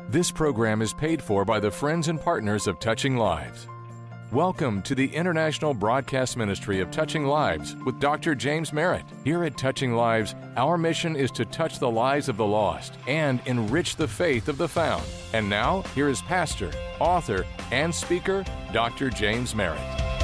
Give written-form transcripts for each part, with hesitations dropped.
This program is paid for by the friends and partners of Touching Lives. Welcome to the International Broadcast Ministry of Touching Lives with Dr. James Merritt. Here at Touching Lives, our mission is to touch the lives of the lost and enrich the faith of the found. And now, here is pastor, author, and speaker, Dr. James Merritt.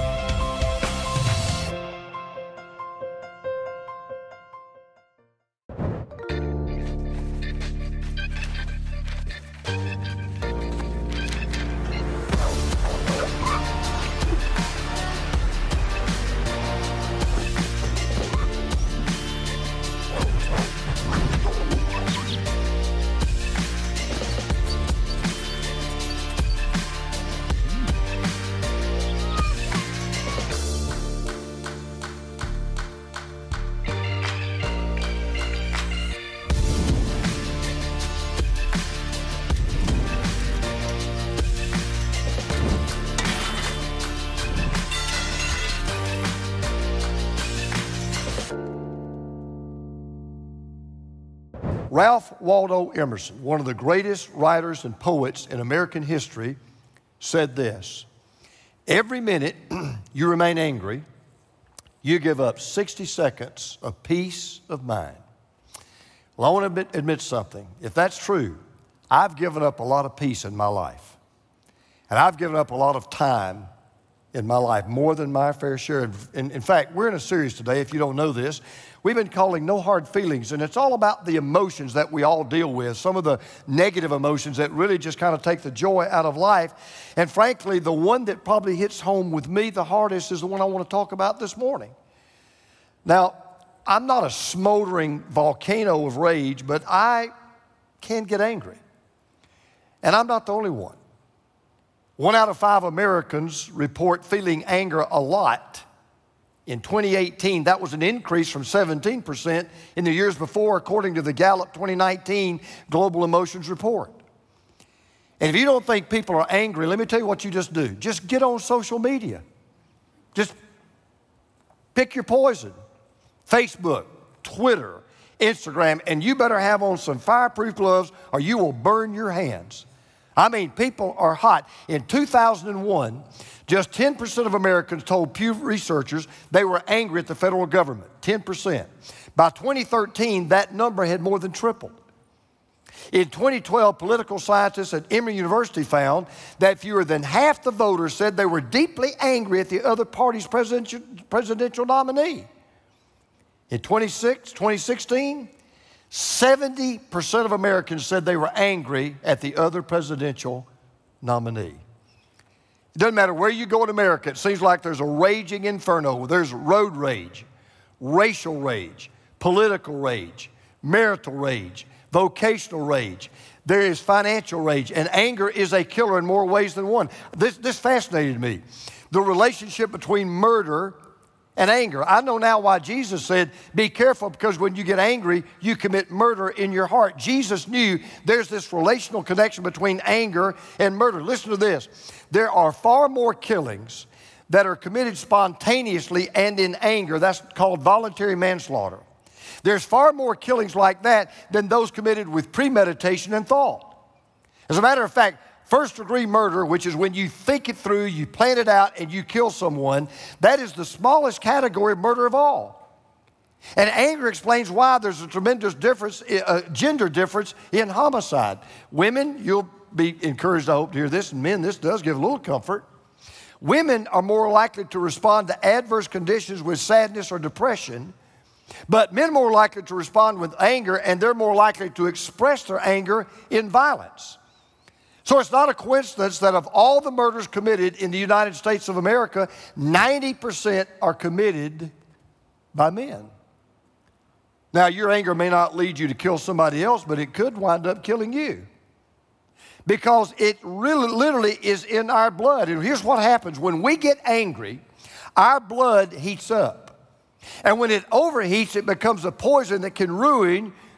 Ralph Waldo Emerson, one of the greatest writers and poets in American history, said this: every minute you remain angry, you give up 60 seconds of peace of mind. Well, I want to admit something. If that's true, I've given up a lot of peace in my life. And I've given up a lot of time in my life, more than my fair share. In fact, we're in a series today, if you don't know this, we've been calling No Hard Feelings, and it's all about the emotions that we all deal with, some of the negative emotions that really just kind of take the joy out of life. And frankly, the one that probably hits home with me the hardest is the one I want to talk about this morning. Now, I'm not a smoldering volcano of rage, but I can get angry. And I'm not the only one. 1 out of 5 Americans report feeling anger a lot. In 2018, that was an increase from 17% in the years before, according to the Gallup 2019 Global Emotions Report. And if you don't think people are angry, let me tell you what you just do. Just get on social media. Just pick your poison. Facebook, Twitter, Instagram, and you better have on some fireproof gloves or you will burn your hands. I mean, people are hot. In 2001, just 10% of Americans told Pew researchers they were angry at the federal government, 10%. By 2013, that number had more than tripled. In 2012, political scientists at Emory University found that fewer than half the voters said they were deeply angry at the other party's presidential nominee. In 2016, 70% of Americans said they were angry at the other presidential nominee. It doesn't matter where you go in America, it seems like there's a raging inferno. There's road rage, racial rage, political rage, marital rage, vocational rage. There is financial rage, and anger is a killer in more ways than one. This fascinated me. The relationship between murder and anger. I know now why Jesus said, be careful, because when you get angry, you commit murder in your heart. Jesus knew there's this relational connection between anger and murder. Listen to this. There are far more killings that are committed spontaneously and in anger. That's called voluntary manslaughter. There's far more killings like that than those committed with premeditation and thought. As a matter of fact, first-degree murder, which is when you think it through, you plan it out, and you kill someone, that is the smallest category of murder of all. And anger explains why there's a tremendous difference, gender difference in homicide. Women, you'll be encouraged, I hope, to hear this, and men, this does give a little comfort. Women are more likely to respond to adverse conditions with sadness or depression, but men are more likely to respond with anger, and they're more likely to express their anger in violence. So it's not a coincidence that of all the murders committed in the United States of America, 90% are committed by men. Now, your anger may not lead you to kill somebody else, but it could wind up killing you, because it really literally is in our blood. And here's what happens. When we get angry, our blood heats up. And when it overheats, it becomes a poison that can ruin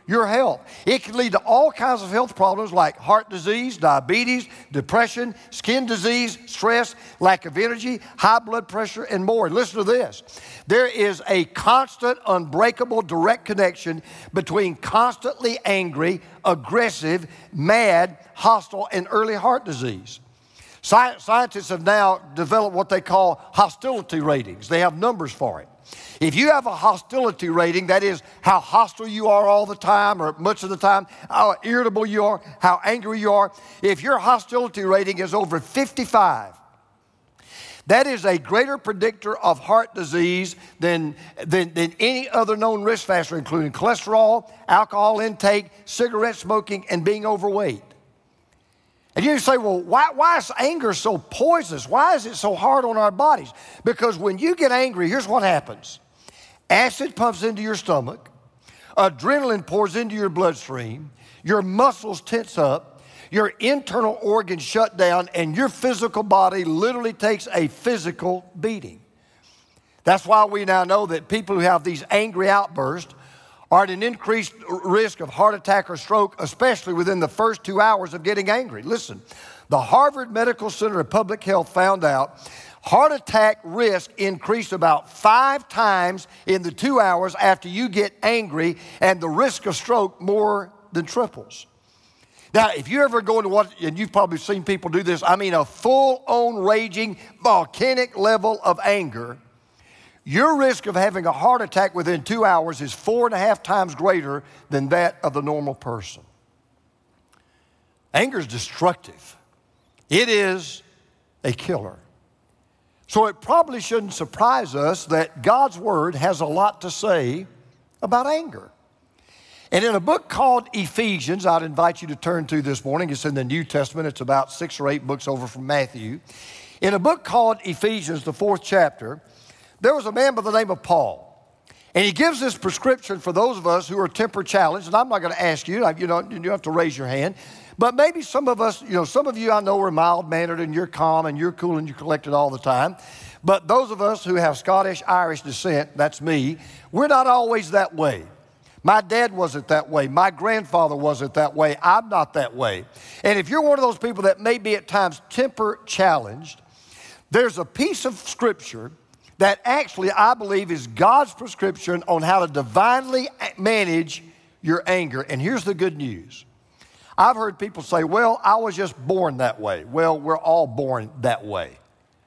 your health. It can lead to all kinds of health problems like heart disease, diabetes, depression, skin disease, stress, lack of energy, high blood pressure, and more. And listen to this. There is a constant, unbreakable, direct connection between constantly angry, aggressive, mad, hostile, and early heart disease. Scientists have now developed what they call hostility ratings. They have numbers for it. If you have a hostility rating, that is how hostile you are all the time or much of the time, how irritable you are, how angry you are, if your hostility rating is over 55, that is a greater predictor of heart disease than any other known risk factor, including cholesterol, alcohol intake, cigarette smoking, and being overweight. And you say, well, why is anger so poisonous? Why is it so hard on our bodies? Because when you get angry, here's what happens. Acid pumps into your stomach. Adrenaline pours into your bloodstream. Your muscles tense up. Your internal organs shut down. And your physical body literally takes a physical beating. That's why we now know that people who have these angry outbursts are at an increased risk of heart attack or stroke, especially within the first 2 hours of getting angry. Listen, the Harvard Medical Center of Public Health found out heart attack risk increased about 5 times in the 2 hours after you get angry, and the risk of stroke more than triples. Now, if you ever go into what, and you've probably seen people do this, I mean a full-on raging, volcanic level of anger, your risk of having a heart attack within 2 hours is 4.5 times greater than that of the normal person. Anger is destructive. It is a killer. So it probably shouldn't surprise us that God's Word has a lot to say about anger. And in a book called Ephesians, I'd invite you to turn to this morning. It's in the New Testament. It's about 6 or 8 books over from Matthew. In a book called Ephesians, the 4th chapter, there was a man by the name of Paul. And he gives this prescription for those of us who are temper challenged. And I'm not going to ask you, you don't have to raise your hand. But maybe some of us, some of you I know are mild-mannered and you're calm and you're cool and you're collected all the time. But those of us who have Scottish, Irish descent, that's me, we're not always that way. My dad wasn't that way. My grandfather wasn't that way. I'm not that way. And if you're one of those people that may be at times temper challenged, there's a piece of Scripture that actually I believe is God's prescription on how to divinely manage your anger. And here's the good news. I've heard people say, well, I was just born that way. Well, we're all born that way.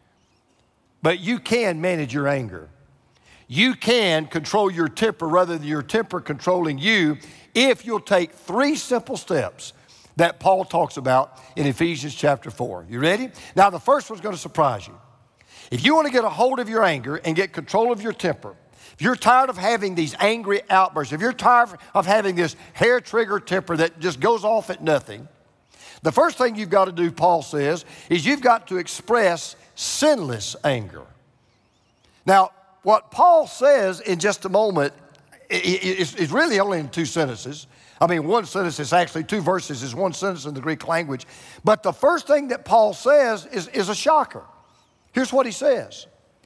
But you can manage your anger. You can control your temper rather than your temper controlling you if you'll take 3 simple steps that Paul talks about in Ephesians chapter 4. You ready? Now, the first one's going to surprise you. If you want to get a hold of your anger and get control of your temper, if you're tired of having these angry outbursts, if you're tired of having this hair-trigger temper that just goes off at nothing, the first thing you've got to do, Paul says, is you've got to express sinless anger. Now, what Paul says in just a moment is really only in 2 sentences. I mean, one sentence is actually 2 verses, is 1 sentence in the Greek language. But the first thing that Paul says is a shocker. Here's what he says.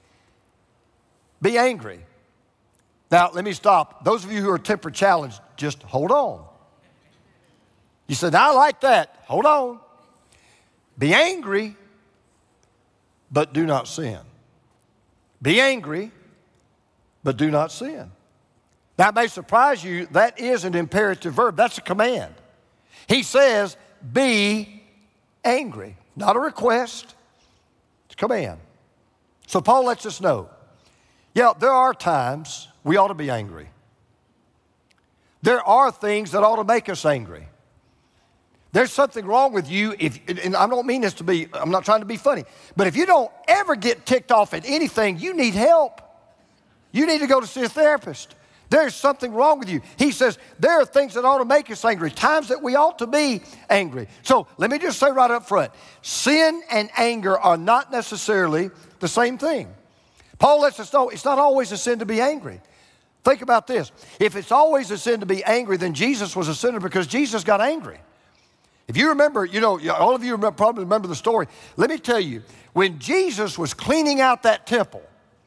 Be angry. Now, let me stop. Those of you who are temper challenged, just hold on. You said, I like that. Hold on. Be angry, but do not sin. Be angry, but do not sin. That may surprise you. That is an imperative verb. That's a command. He says, be angry. Not a request. It's a command. So Paul lets us know, yeah, there are times we ought to be angry. There are things that ought to make us angry. There's something wrong with you and I don't mean this to be, I'm not trying to be funny, but if you don't ever get ticked off at anything, you need help. You need to go to see a therapist. There's something wrong with you. He says there are things that ought to make us angry, times that we ought to be angry. So let me just say right up front, sin and anger are not necessarily the same thing. Paul lets us know it's not always a sin to be angry. Think about this. If it's always a sin to be angry, then Jesus was a sinner because Jesus got angry. If you remember, all of you probably remember the story. Let me tell you, when Jesus was cleaning out that temple,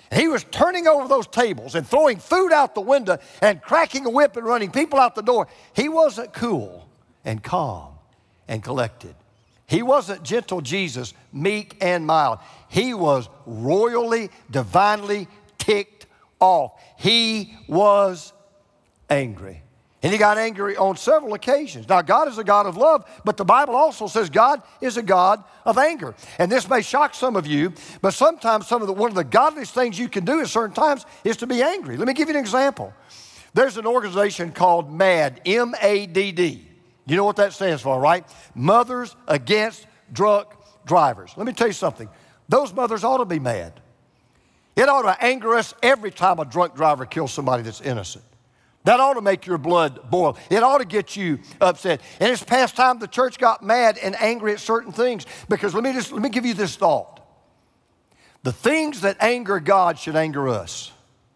He was turning over those tables and throwing food out the window and cracking a whip and running people out the door. He wasn't cool and calm and collected. He wasn't gentle Jesus, meek and mild. He was royally, divinely ticked off. He was angry. And he got angry on several occasions. Now, God is a God of love, but the Bible also says God is a God of anger. And this may shock some of you, but sometimes one of the godliest things you can do at certain times is to be angry. Let me give you an example. There's an organization called MADD, M-A-D-D. You know what that stands for, right? Mothers Against Drunk Drivers. Let me tell you something. Those mothers ought to be mad. It ought to anger us every time a drunk driver kills somebody that's innocent. That ought to make your blood boil. It ought to get you upset. And it's past time the church got mad and angry at certain things, because let me give you this thought. The things that anger God should anger us.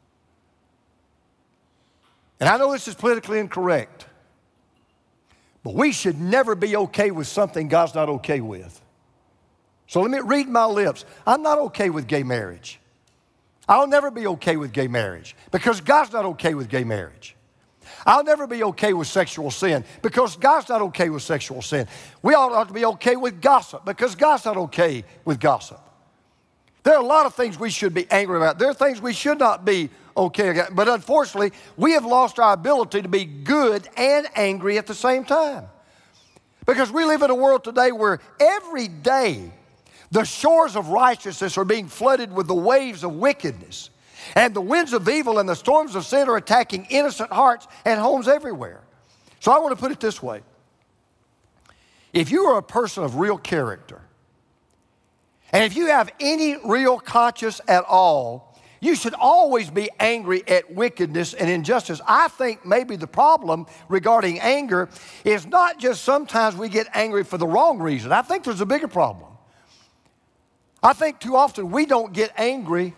And I know this is politically incorrect, but we should never be okay with something God's not okay with. So let me read my lips. I'm not okay with gay marriage. I'll never be okay with gay marriage because God's not okay with gay marriage. I'll never be okay with sexual sin because God's not okay with sexual sin. We ought to be okay with gossip because God's not okay with gossip. There are a lot of things we should be angry about. There are things we should not be okay about. But unfortunately, we have lost our ability to be good and angry at the same time. Because we live in a world today where every day the shores of righteousness are being flooded with the waves of wickedness. And the winds of evil and the storms of sin are attacking innocent hearts and homes everywhere. So I want to put it this way. If you are a person of real character, and if you have any real conscience at all, you should always be angry at wickedness and injustice. I think maybe the problem regarding anger is not just sometimes we get angry for the wrong reason. I think there's a bigger problem. I think too often we don't get angry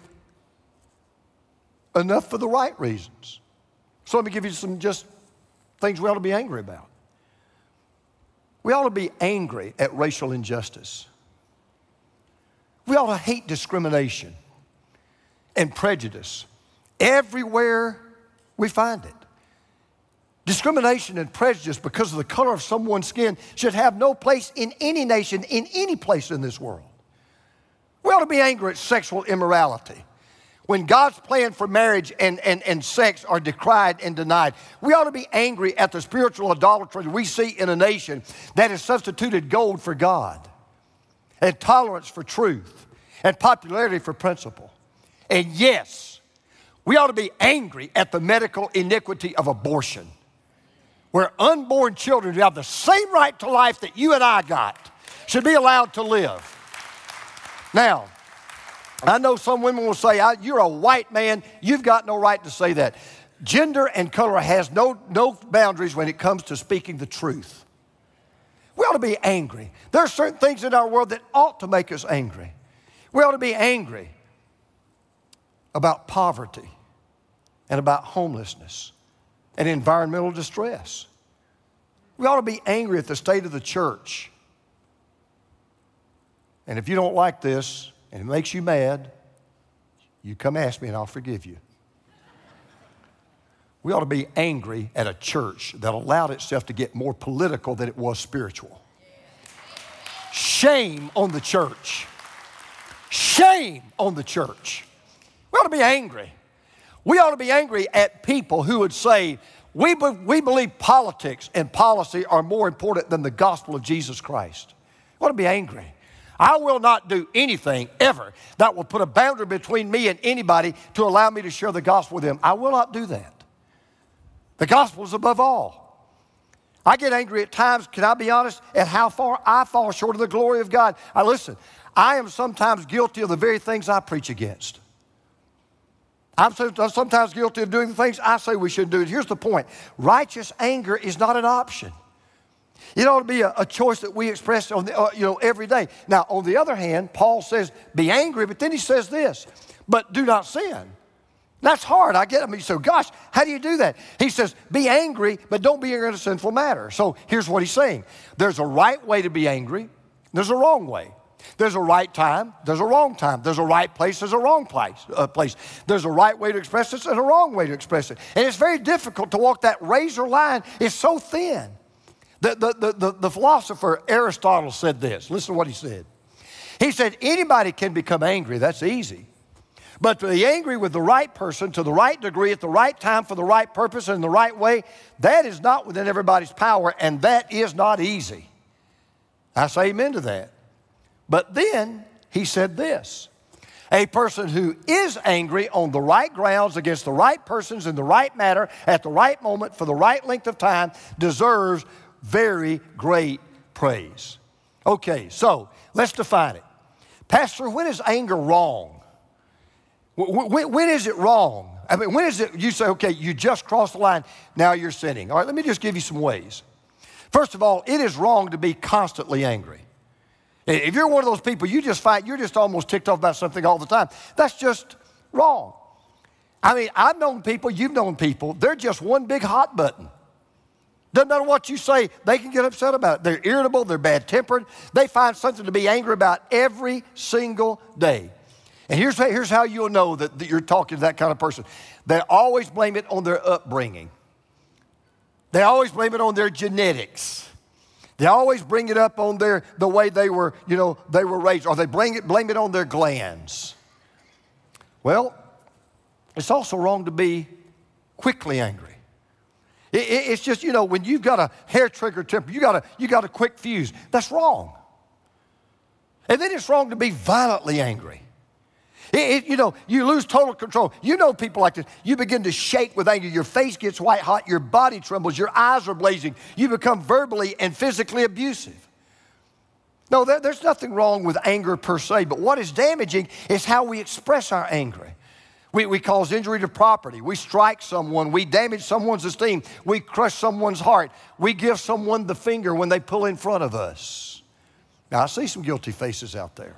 enough for the right reasons. So let me give you some just things we ought to be angry about. We ought to be angry at racial injustice. We ought to hate discrimination and prejudice everywhere we find it. Discrimination and prejudice because of the color of someone's skin should have no place in any nation, in any place in this world. We ought to be angry at sexual immorality. When God's plan for marriage and sex are decried and denied, we ought to be angry at the spiritual idolatry we see in a nation that has substituted gold for God, and tolerance for truth, and popularity for principle. And yes, we ought to be angry at the medical iniquity of abortion, where unborn children who have the same right to life that you and I got should be allowed to live. Now, I know some women will say, you're a white man, you've got no right to say that. Gender and color has no boundaries when it comes to speaking the truth. We ought to be angry. There are certain things in our world that ought to make us angry. We ought to be angry about poverty and about homelessness and environmental distress. We ought to be angry at the state of the church. And if you don't like this and it makes you mad, you come ask me and I'll forgive you. We ought to be angry at a church that allowed itself to get more political than it was spiritual. Shame on the church. Shame on the church. We ought to be angry. We ought to be angry at people who would say, we believe politics and policy are more important than the gospel of Jesus Christ. We ought to be angry. I will not do anything ever that will put a boundary between me and anybody to allow me to share the gospel with them. I will not do that. The gospel is above all. I get angry at times, can I be honest, at how far I fall short of the glory of God. Listen, I am sometimes guilty of the very things I preach against. I'm sometimes guilty of doing the things I say we shouldn't do. Here's the point. Righteous anger is not an option. It ought to be a choice that we express on every day. Now, on the other hand, Paul says, be angry, but then he says this, but do not sin. That's hard. I get it. I mean, so, gosh, how do you do that? He says, be angry, but don't be angry in a sinful matter. So here's what he's saying. There's a right way to be angry. There's a wrong way. There's a right time, there's a wrong time. There's a right place, there's a wrong place. There's a right way to express it and a wrong way to express it. And it's very difficult to walk that razor line. It's so thin. The philosopher Aristotle said this. Listen to what he said. He said, anybody can become angry. That's easy. But to be angry with the right person, to the right degree, at the right time, for the right purpose, and in the right way, that is not within everybody's power, and that is not easy. I say amen to that. But then he said this. A person who is angry on the right grounds against the right persons in the right matter at the right moment for the right length of time deserves very great praise. Okay, so let's define it. Pastor, when is anger wrong? When is it wrong? I mean, when is it you say, okay, you just crossed the line, now you're sinning? All right, let me just give you some ways. First of all, it is wrong to be constantly angry. If you're one of those people, you just fight, you're just almost ticked off about something all the time. That's just wrong. I mean, I've known people, you've known people, they're just one big hot button. Doesn't matter what you say, they can get upset about it. They're irritable, they're bad-tempered. They find something to be angry about every single day. And here's how you'll know that you're talking to that kind of person. They always blame it on their upbringing. They always blame it on their genetics. They always bring it up on the way they were raised, or they blame it on their glands. Well, it's also wrong to be quickly angry. It's just, when you've got a hair trigger temper, you got a quick fuse. That's wrong. And then it's wrong to be violently angry. You lose total control. You know people like this. You begin to shake with anger. Your face gets white hot. Your body trembles. Your eyes are blazing. You become verbally and physically abusive. No, there's nothing wrong with anger per se, but what is damaging is how we express our anger. We cause injury to property. We strike someone. We damage someone's esteem. We crush someone's heart. We give someone the finger when they pull in front of us. Now, I see some guilty faces out there.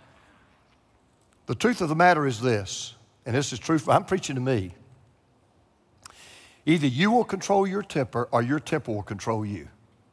The truth of the matter is this, and this is true, I'm preaching to me. Either you will control your temper or your temper will control you.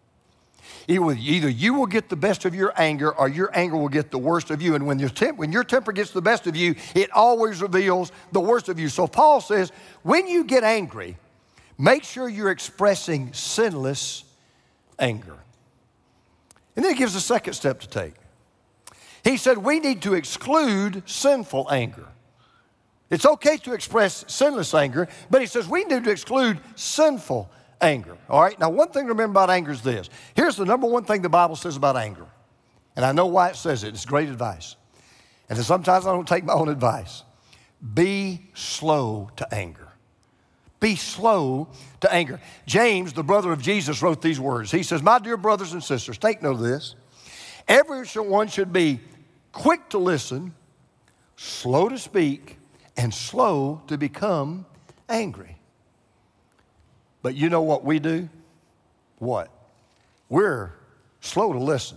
Either you will get the best of your anger or your anger will get the worst of you. And when your temper gets the best of you, it always reveals the worst of you. So Paul says, when you get angry, make sure you're expressing sinless anger. And then he gives a second step to take. He said we need to exclude sinful anger. It's okay to express sinless anger, but he says we need to exclude sinful anger. All right? Now, one thing to remember about anger is this. Here's the number one thing the Bible says about anger. And I know why it says it. It's great advice. And then sometimes I don't take my own advice. Be slow to anger. Be slow to anger. James, the brother of Jesus, wrote these words. He says, my dear brothers and sisters, take note of this. Everyone should be quick to listen, slow to speak, and slow to become angry. But you know what we do? What? We're slow to listen,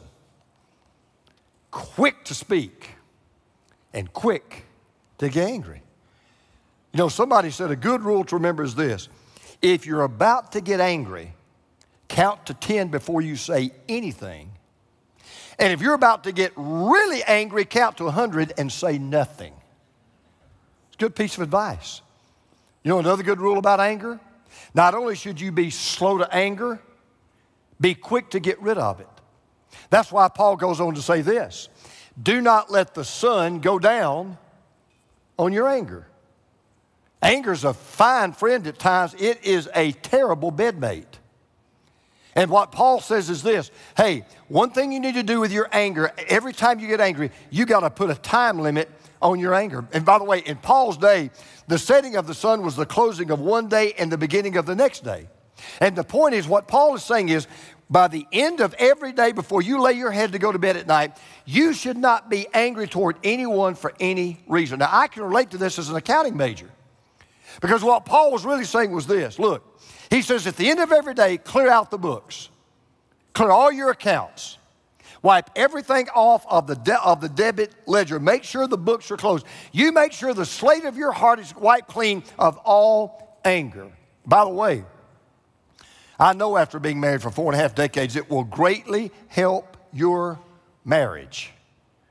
quick to speak, and quick to get angry. Somebody said a good rule to remember is this. If you're about to get angry, count to 10 before you say anything. And if you're about to get really angry, count to 100 and say nothing. It's a good piece of advice. Another good rule about anger? Not only should you be slow to anger, be quick to get rid of it. That's why Paul goes on to say this. Do not let the sun go down on your anger. Anger's a fine friend at times. It is a terrible bedmate. And what Paul says is this. Hey, one thing you need to do with your anger, every time you get angry, you got to put a time limit on your anger. And by the way, in Paul's day, the setting of the sun was the closing of one day and the beginning of the next day. And the point is, what Paul is saying is, by the end of every day before you lay your head to go to bed at night, you should not be angry toward anyone for any reason. Now, I can relate to this as an accounting major. Because what Paul was really saying was this. Look, he says at the end of every day, clear out the books. Clear all your accounts. Wipe everything off of the debit ledger. Make sure the books are closed. You make sure the slate of your heart is wiped clean of all anger. By the way, I know after being married for 4.5 decades, it will greatly help your marriage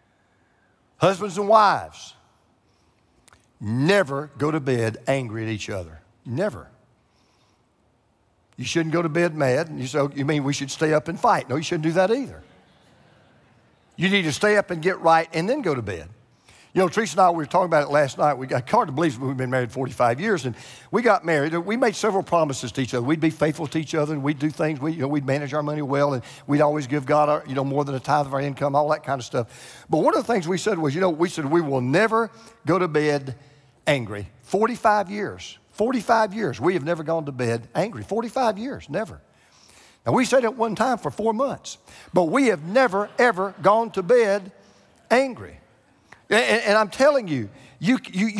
Husbands and wives, never go to bed angry at each other. Never. You shouldn't go to bed mad. And you say, oh, you mean we should stay up and fight? No, you shouldn't do that either. You need to stay up and get right and then go to bed. You know, Teresa and I, we were talking about it last night. It's hard to believe we've been married 45 years, and we got married. We made several promises to each other. We'd be faithful to each other, and we'd do things. We'd manage our money well, and we'd always give God more than a tithe of our income, all that kind of stuff. But one of the things we said was, we will never go to bed angry. 45 years. 45 years. We have never gone to bed angry. 45 years, never. Now, we said it one time for 4 months, but we have never, ever gone to bed angry. And I'm telling you, you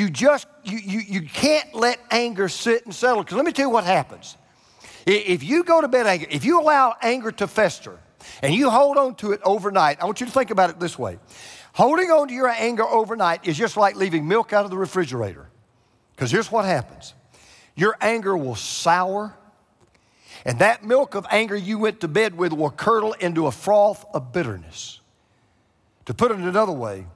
can't let anger sit and settle. Because let me tell you what happens. If you go to bed angry, if you allow anger to fester and you hold on to it overnight, I want you to think about it this way. Holding on to your anger overnight is just like leaving milk out of the refrigerator. Because here's what happens. Your anger will sour, and that milk of anger you went to bed with will curdle into a froth of bitterness. To put it another way,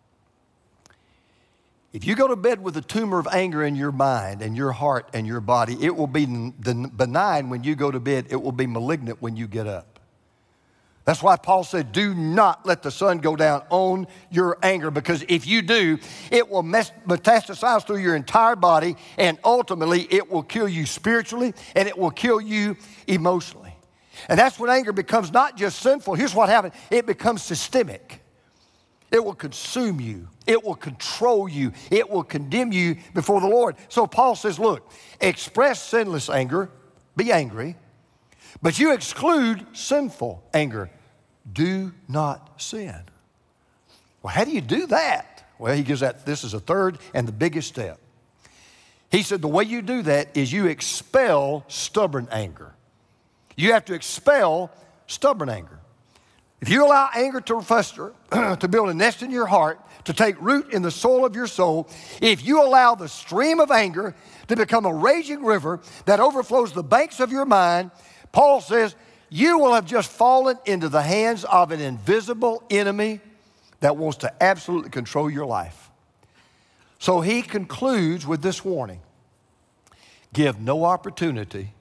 if you go to bed with a tumor of anger in your mind and your heart and your body, it will be benign when you go to bed. It will be malignant when you get up. That's why Paul said, do not let the sun go down on your anger, because if you do, it will metastasize through your entire body, and ultimately it will kill you spiritually and it will kill you emotionally. And that's when anger becomes not just sinful. Here's what happens. It becomes systemic. It will consume you. It will control you. It will condemn you before the Lord. So Paul says, look, express sinless anger, be angry, but you exclude sinful anger. Do not sin. Well, how do you do that? Well, he gives that, this is a third and the biggest step. He said the way you do that is you expel stubborn anger. You have to expel stubborn anger. If you allow anger to fester, to build a nest in your heart, to take root in the soul of your soul, if you allow the stream of anger to become a raging river that overflows the banks of your mind, Paul says, you will have just fallen into the hands of an invisible enemy that wants to absolutely control your life. So he concludes with this warning: give no opportunity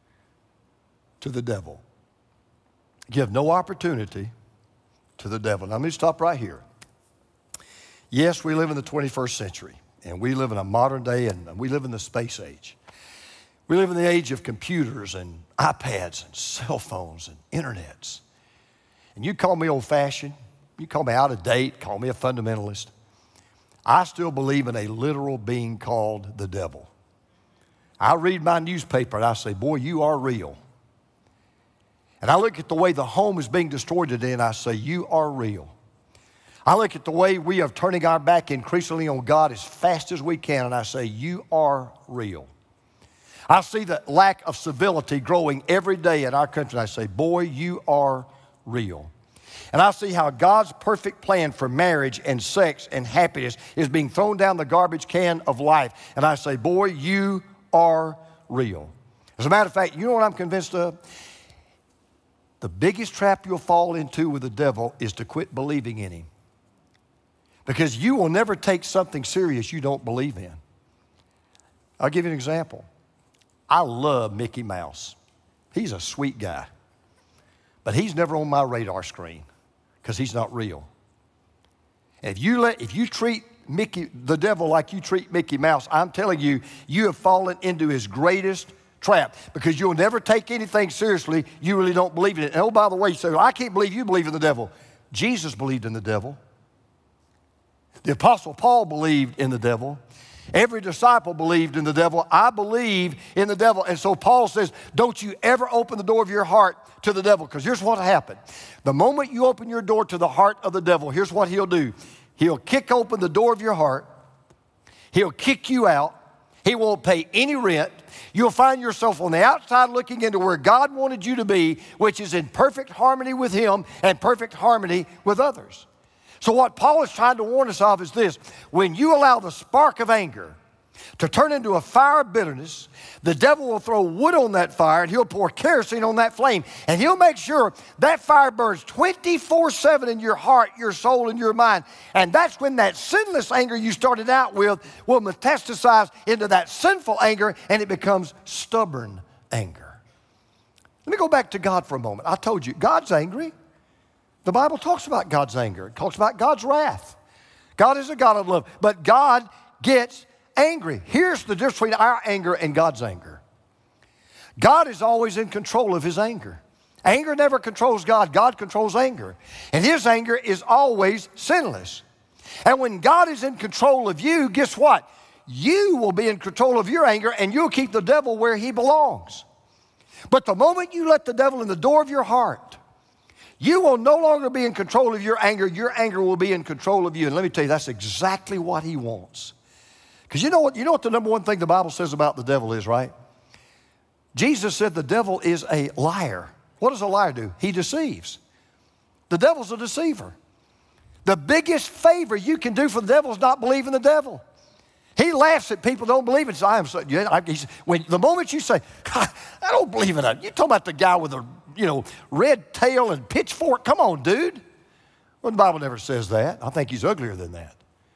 to the devil. Give no opportunity to the devil. Now, let me stop right here. Yes, we live in the 21st century, and we live in a modern day, and we live in the space age. We live in the age of computers and iPads and cell phones and internets. And you call me old-fashioned, you call me out of date, call me a fundamentalist. I still believe in a literal being called the devil. I read my newspaper and I say, boy, you are real. And I look at the way the home is being destroyed today and I say, you are real. I look at the way we are turning our back increasingly on God as fast as we can and I say, you are real. I see the lack of civility growing every day in our country and I say, boy, you are real. And I see how God's perfect plan for marriage and sex and happiness is being thrown down the garbage can of life. And I say, boy, you are real. As a matter of fact, you know what I'm convinced of? The biggest trap you'll fall into with the devil is to quit believing in him. Because you will never take something serious you don't believe in. I'll give you an example. I love Mickey Mouse. He's a sweet guy. But he's never on my radar screen because he's not real. And if you treat the devil like you treat Mickey Mouse, I'm telling you, you have fallen into his greatest trap, because you'll never take anything seriously you really don't believe in it. And oh, by the way, you say, well, I can't believe you believe in the devil. Jesus believed in the devil. The Apostle Paul believed in the devil. Every disciple believed in the devil. I believe in the devil. And so Paul says, don't you ever open the door of your heart to the devil, because here's what happened. The moment you open your door to the heart of the devil, here's what he'll do. He'll kick open the door of your heart. He'll kick you out. He won't pay any rent. You'll find yourself on the outside looking into where God wanted you to be, which is in perfect harmony with him and perfect harmony with others. So what Paul is trying to warn us of is this: when you allow the spark of anger to turn into a fire of bitterness. The devil will throw wood on that fire, and he'll pour kerosene on that flame, and he'll make sure that fire burns 24/7 in your heart, your soul, and your mind. And that's when that sinless anger you started out with will metastasize into that sinful anger, and it becomes stubborn anger. Let me go back to God for a moment. I told you, God's angry. The Bible talks about God's anger. It talks about God's wrath. God is a God of love, but God gets angry. Here's the difference between our anger and God's anger. God is always in control of his anger. Anger never controls God. God controls anger. And his anger is always sinless. And when God is in control of you, guess what? You will be in control of your anger, and you'll keep the devil where he belongs. But the moment you let the devil in the door of your heart, you will no longer be in control of your anger. Your anger will be in control of you. And let me tell you, that's exactly what he wants. Because you know what the number one thing the Bible says about the devil is, right? Jesus said the devil is a liar. What does a liar do? He deceives. The devil's a deceiver. The biggest favor you can do for the devil is not believe in the devil. He laughs at people who don't believe it. The moment you say, I don't believe in that. You're talking about the guy with a red tail and pitchfork. Come on, dude. Well, the Bible never says that. I think he's uglier than that.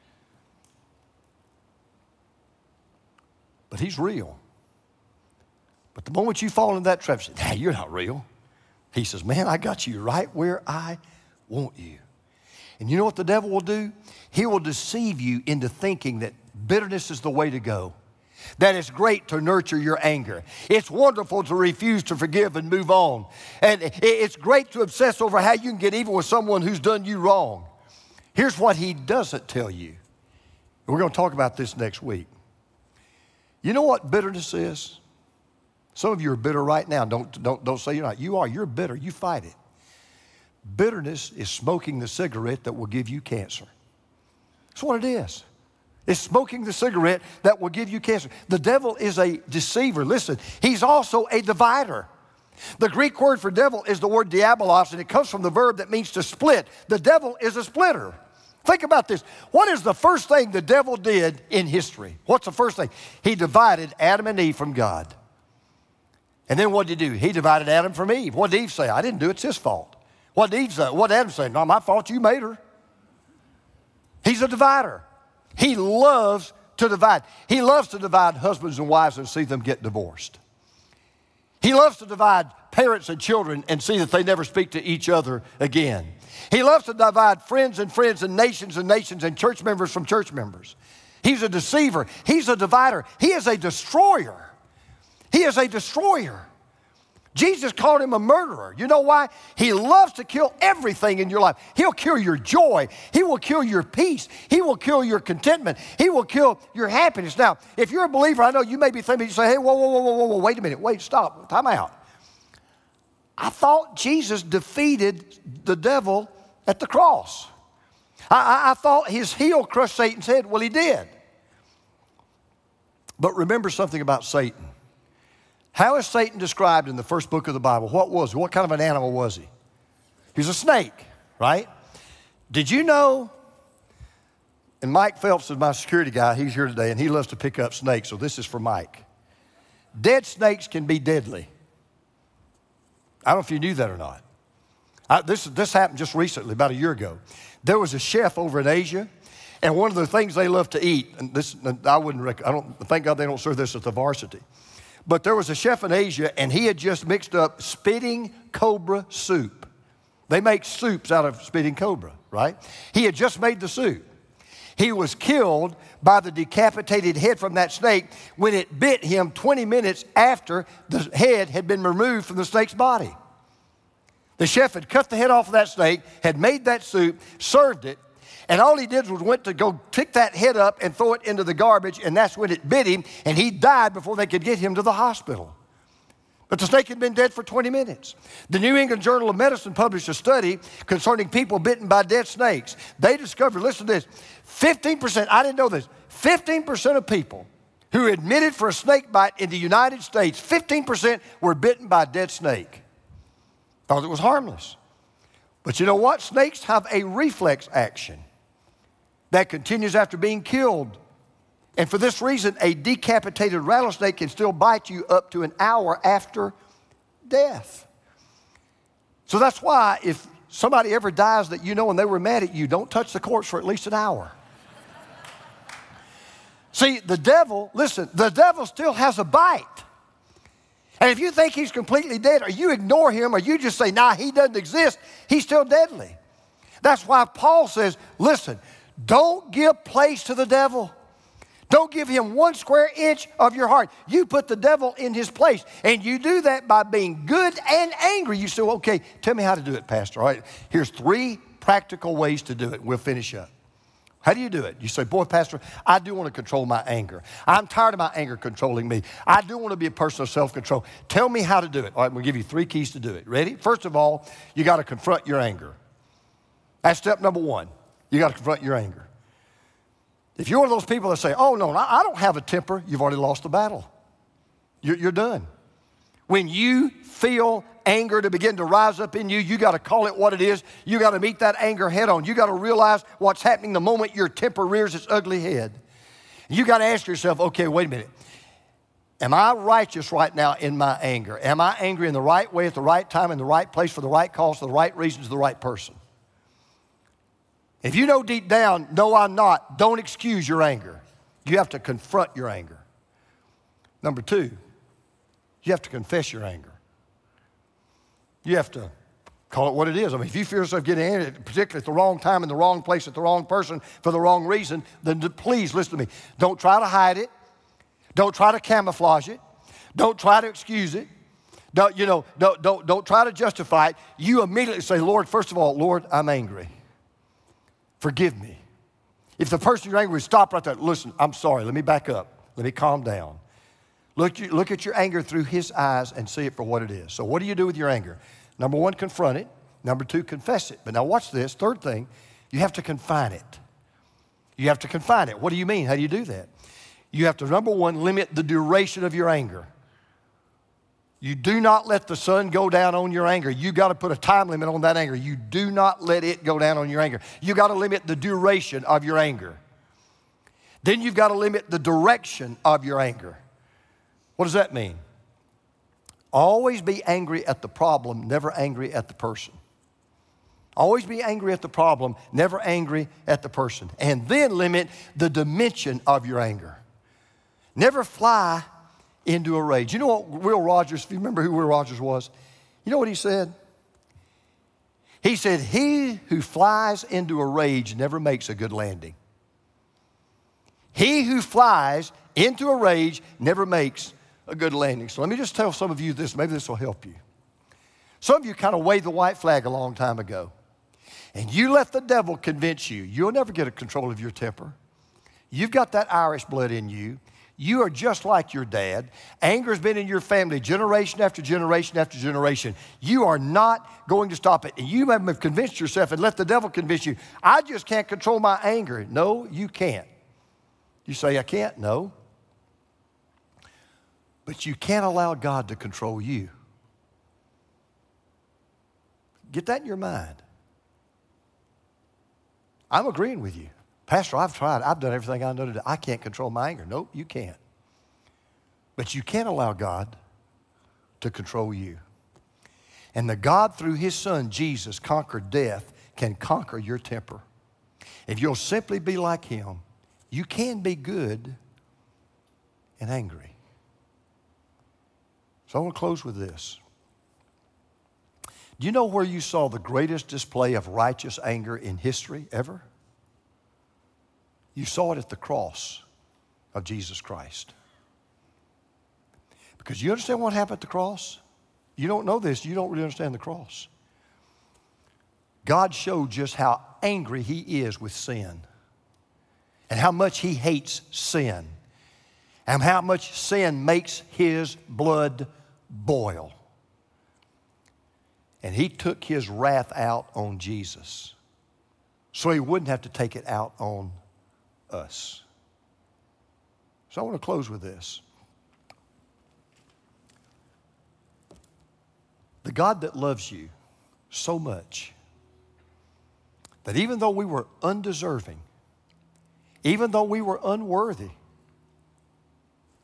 But he's real. But the moment you fall into that trap, you say, hey, you're not real. He says, man, I got you right where I want you. And you know what the devil will do? He will deceive you into thinking that bitterness is the way to go. That it's great to nurture your anger. It's wonderful to refuse to forgive and move on. And it's great to obsess over how you can get even with someone who's done you wrong. Here's what he doesn't tell you. We're going to talk about this next week. You know what bitterness is? Some of you are bitter right now. Don't say you're not. You are. You're bitter. You fight it. Bitterness is smoking the cigarette that will give you cancer. That's what it is. It's smoking the cigarette that will give you cancer. The devil is a deceiver. Listen, he's also a divider. The Greek word for devil is the word diabolos, and it comes from the verb that means to split. The devil is a splitter. Think about this. What is the first thing the devil did in history? What's the first thing? He divided Adam and Eve from God. And then what did he do? He divided Adam from Eve. What did Eve say? I didn't do it. It's his fault. What did Eve say? What did Adam say? Not my fault. You made her. He's a divider. He loves to divide. He loves to divide husbands and wives and see them get divorced. He loves to divide parents and children and see that they never speak to each other again. He loves to divide friends and nations and church members from church members. He's a deceiver. He's a divider. He is a destroyer. He is a destroyer. Jesus called him a murderer. You know why? He loves to kill everything in your life. He'll kill your joy. He will kill your peace. He will kill your contentment. He will kill your happiness. Now, if you're a believer, I know you may be thinking, you say, hey, whoa, wait a minute. Wait, stop. Time out. I thought Jesus defeated the devil at the cross. I thought his heel crushed Satan's head. Well, he did. But remember something about Satan. How is Satan described in the first book of the Bible? What was he? What kind of an animal was he? He was a snake, right? Did you know, and Mike Phelps is my security guy. He's here today, and he loves to pick up snakes, so this is for Mike. Dead snakes can be deadly. I don't know if you knew that or not. This happened just recently, about a year ago. There was a chef over in Asia, and one of the things they love to eat, and this thank God they don't serve this at the Varsity. But there was a chef in Asia, and he had just mixed up spitting cobra soup. They make soups out of spitting cobra, right? He had just made the soup. He was killed by the decapitated head from that snake when it bit him 20 minutes after the head had been removed from the snake's body. The chef had cut the head off of that snake, had made that soup, served it, and all he did was went to go pick that head up and throw it into the garbage, and that's when it bit him, and he died before they could get him to the hospital. But the snake had been dead for 20 minutes. The New England Journal of Medicine published a study concerning people bitten by dead snakes. They discovered, listen to this, 15%, I didn't know this, 15% of people who admitted for a snake bite in the United States, 15% were bitten by a dead snake. Thought it was harmless. But you know what? Snakes have a reflex action that continues after being killed. And for this reason, a decapitated rattlesnake can still bite you up to an hour after death. So that's why if somebody ever dies that you know and they were mad at you, don't touch the corpse for at least an hour. See, the devil, listen, the devil still has a bite. And if you think he's completely dead, or you ignore him, or you just say, nah, he doesn't exist, he's still deadly. That's why Paul says, listen, don't give place to the devil. Don't give him 1 square inch of your heart. You put the devil in his place. And you do that by being good and angry. You say, okay, tell me how to do it, Pastor. All right, here's 3 practical ways to do it. We'll finish up. How do you do it? You say, boy, Pastor, I do want to control my anger. I'm tired of my anger controlling me. I do want to be a person of self-control. Tell me how to do it. All right, we'll give you 3 keys to do it. Ready? First of all, you got to confront your anger. That's step number 1. You got to confront your anger. If you're one of those people that say, oh, no, I don't have a temper, you've already lost the battle. You're done. When you feel anger to begin to rise up in you, you got to call it what it is. You got to meet that anger head on. You got to realize what's happening the moment your temper rears its ugly head. You got to ask yourself, okay, wait a minute. Am I righteous right now in my anger? Am I angry in the right way at the right time, in the right place, for the right cause, for the right reasons, to the right person? If you know deep down, no, I'm not, don't excuse your anger. You have to confront your anger. Number 2, you have to confess your anger. You have to call it what it is. I mean, if you feel yourself getting angry, particularly at the wrong time, in the wrong place, at the wrong person, for the wrong reason, then please listen to me. Don't try to hide it. Don't try to camouflage it. Don't try to excuse it. Don't try to justify it. You immediately say, Lord, first of all, Lord, I'm angry. Forgive me. If the person you're angry with, stop right there. Listen, I'm sorry. Let me back up. Let me calm down. Look at your anger through his eyes and see it for what it is. So what do you do with your anger? Number 1, confront it. Number 2, confess it. But now watch this. Third thing, you have to confine it. You have to confine it. What do you mean? How do you do that? You have to, number 1, limit the duration of your anger. You do not let the sun go down on your anger. You got to put a time limit on that anger. You do not let it go down on your anger. You got to limit the duration of your anger. Then you've got to limit the direction of your anger. What does that mean? Always be angry at the problem, never angry at the person. Always be angry at the problem, never angry at the person. And then limit the dimension of your anger. Never fly into a rage. You know what Will Rogers, if you remember who Will Rogers was, you know what he said? He said, he who flies into a rage never makes a good landing. He who flies into a rage never makes a good landing. So let me just tell some of you this, maybe this will help you. Some of you kind of waved the white flag a long time ago, and you let the devil convince you, you'll never get a control of your temper. You've got that Irish blood in you. You are just like your dad. Anger has been in your family generation after generation after generation. You are not going to stop it. And you may have convinced yourself and let the devil convince you, I just can't control my anger. No, you can't. You say, I can't? No. But you can't allow God to control you. Get that in your mind. I'm agreeing with you. Pastor, I've tried. I've done everything I know to do. I can't control my anger. Nope, you can't. But you can't allow God to control you. And the God through his son, Jesus, conquered death, can conquer your temper. If you'll simply be like him, you can be good and angry. So I want to close with this. Do you know where you saw the greatest display of righteous anger in history ever? You saw it at the cross of Jesus Christ. Because you understand what happened at the cross? You don't know this, you don't really understand the cross. God showed just how angry he is with sin, and how much he hates sin, and how much sin makes his blood boil. And he took his wrath out on Jesus so he wouldn't have to take it out on us. So I want to close with this. The God that loves you so much that even though we were undeserving, even though we were unworthy,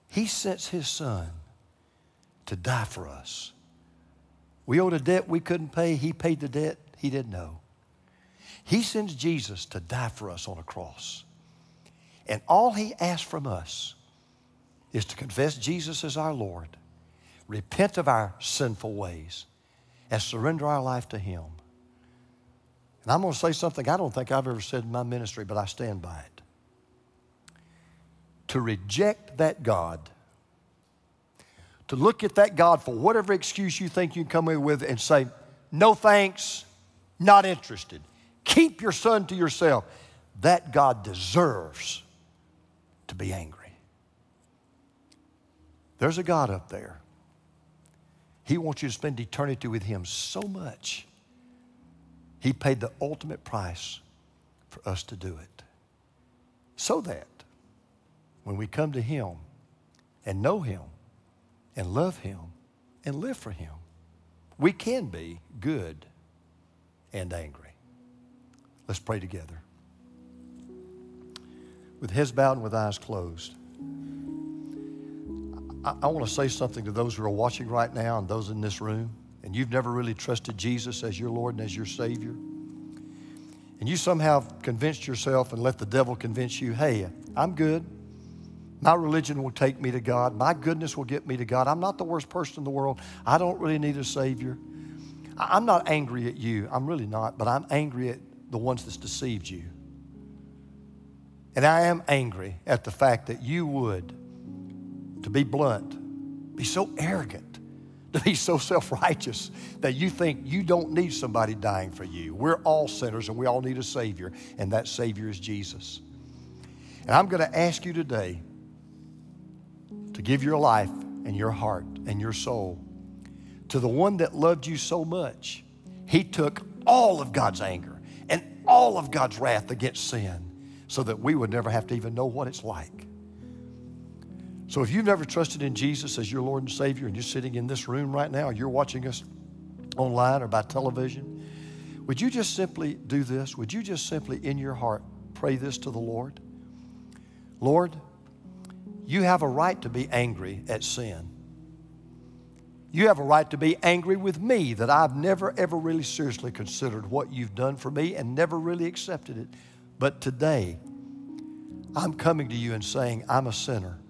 He sent His Son to die for us. We owed a debt we couldn't pay. He paid the debt He didn't owe. He sends Jesus to die for us on a cross. And all He asks from us is to confess Jesus as our Lord, repent of our sinful ways, and surrender our life to Him. And I'm going to say something I don't think I've ever said in my ministry, but I stand by it. To reject that God, to look at that God for whatever excuse you think you can come in with and say, no thanks, not interested. Keep your son to yourself. That God deserves to be angry. There's a God up there. He wants you to spend eternity with Him so much. He paid the ultimate price for us to do it. So that when we come to Him and know Him and love Him and live for Him, we can be good and angry. Let's pray together. With heads bowed and with eyes closed. I want to say something to those who are watching right now and those in this room, and you've never really trusted Jesus as your Lord and as your Savior. And you somehow convinced yourself and let the devil convince you, hey, I'm good. My religion will take me to God. My goodness will get me to God. I'm not the worst person in the world. I don't really need a Savior. I'm not angry at you. I'm really not, but I'm angry at the ones that's deceived you. And I am angry at the fact that you would, to be blunt, be so arrogant, to be so self-righteous that you think you don't need somebody dying for you. We're all sinners and we all need a Savior, and that Savior is Jesus. And I'm going to ask you today to give your life and your heart and your soul to the one that loved you so much. He took all of God's anger and all of God's wrath against sin so that we would never have to even know what it's like. So if you've never trusted in Jesus as your Lord and Savior, and you're sitting in this room right now, or you're watching us online or by television, would you just simply do this? Would you just simply in your heart pray this to the Lord? Lord, you have a right to be angry at sin. You have a right to be angry with me that I've never, ever really seriously considered what you've done for me and never really accepted it. But today, I'm coming to you and saying, I'm a sinner.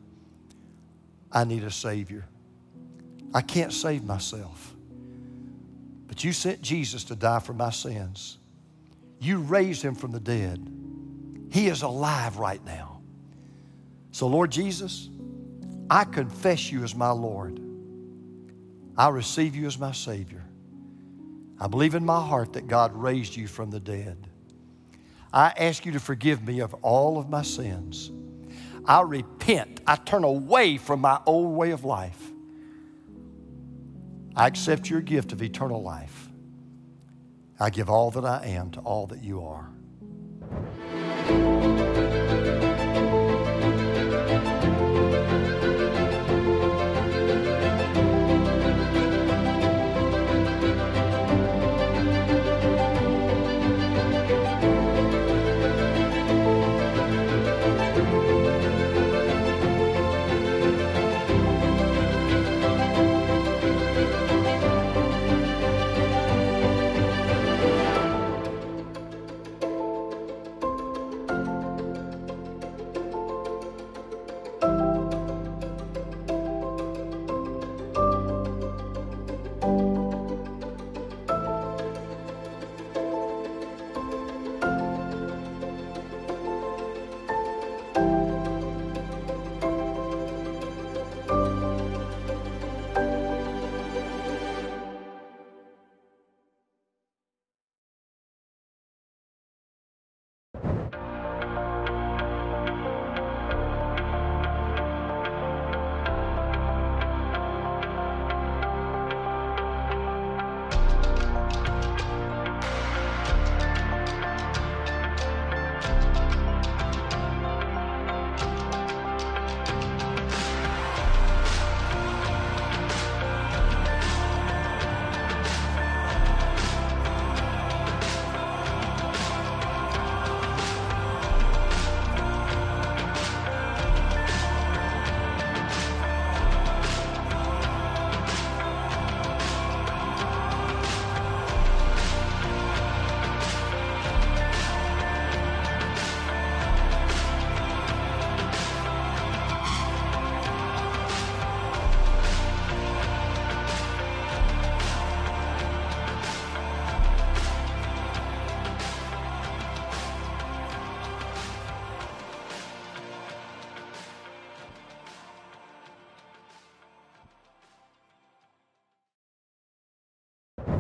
I need a Savior. I can't save myself. But you sent Jesus to die for my sins. You raised Him from the dead. He is alive right now. So Lord Jesus, I confess you as my Lord. I receive you as my Savior. I believe in my heart that God raised you from the dead. I ask you to forgive me of all of my sins. I repent. I turn away from my old way of life. I accept your gift of eternal life. I give all that I am to all that you are.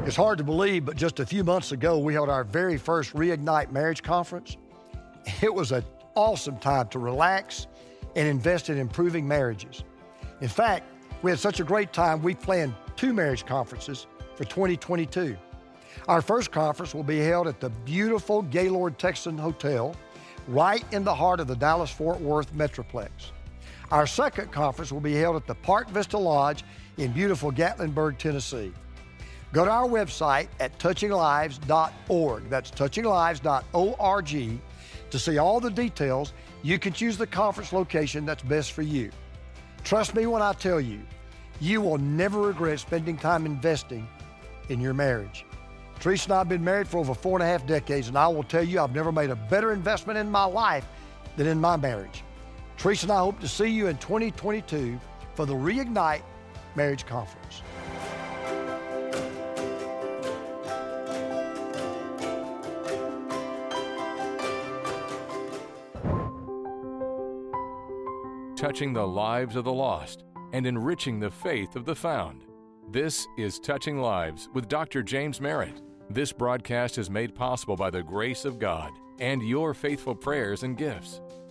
It's hard to believe, but just a few months ago, we held our very first Reignite Marriage Conference. It was an awesome time to relax and invest in improving marriages. In fact, we had such a great time, we planned 2 marriage conferences for 2022. Our first conference will be held at the beautiful Gaylord Texan Hotel, right in the heart of the Dallas-Fort Worth Metroplex. Our second conference will be held at the Park Vista Lodge in beautiful Gatlinburg, Tennessee. Go to our website at touchinglives.org. That's touchinglives.org to see all the details. You can choose the conference location that's best for you. Trust me when I tell you, you will never regret spending time investing in your marriage. Teresa and I have been married for over 4.5 decades, and I will tell you I've never made a better investment in my life than in my marriage. Teresa and I hope to see you in 2022 for the Reignite Marriage Conference. Touching the lives of the lost and enriching the faith of the found. This is Touching Lives with Dr. James Merritt. This broadcast is made possible by the grace of God and your faithful prayers and gifts.